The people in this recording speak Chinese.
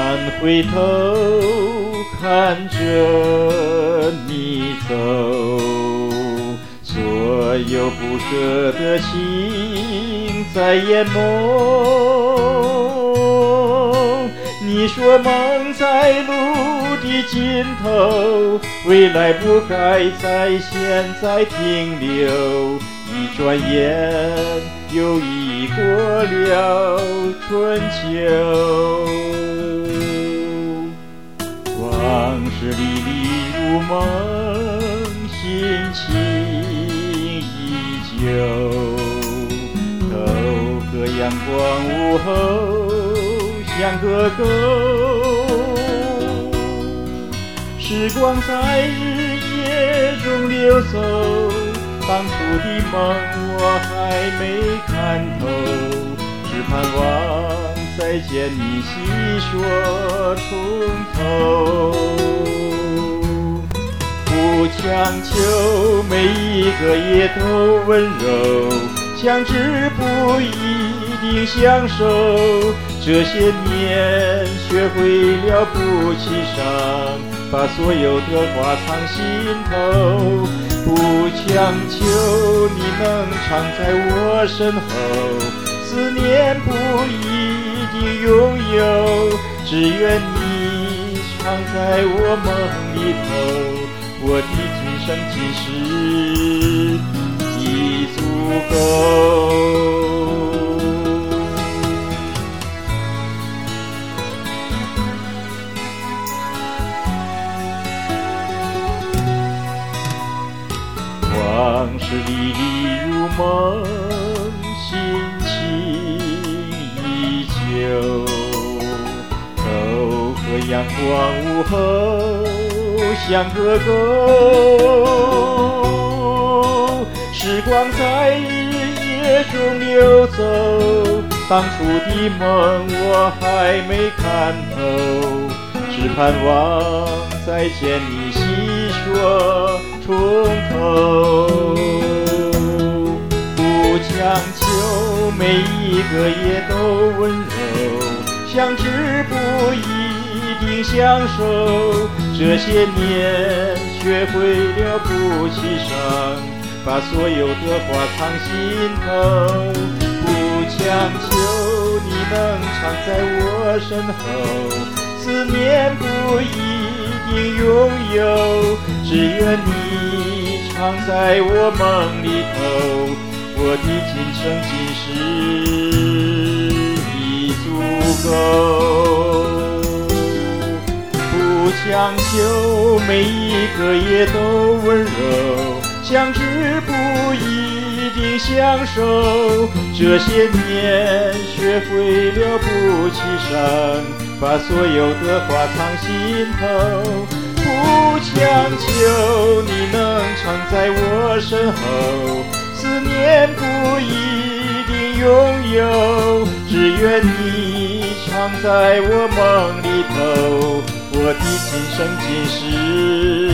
回头看着你走，所有不舍的情在眼眸。你说梦在路的尽头，未来不该在现在停留。一转眼又已过了春秋，往事历历如梦，心情依旧。透过阳光午后，像个狗。时光在日夜中流走，当初的梦我还没看透，只盼望再见你细说重头。不强求每一个也都温柔，相知不一定相守，这些年学会了不欺伤，把所有的话藏心头。不强求你能常在我身后，思念不一定拥有，只愿你常在我梦里头，我的今生今世已足够。往事历历如梦，心情依旧。透过阳光午后，像个狗。时光在日夜中流走，当初的梦我还没看透，只盼望再见你细说重头。不强求每一个也都温柔，相知不一定相守，这些年学会了不欺伤，把所有的话藏心头。不强求你能常在我身后，思念不一定拥有，只愿你常在我梦里头，我的今生今世已足够。不强求每一个也都温柔，相知不一定相守，这些年学会了不欺伤，把所有的话藏心头。不强求你能常在我身后，思念不一定拥有，只愿你常在我梦里头，我的今生今世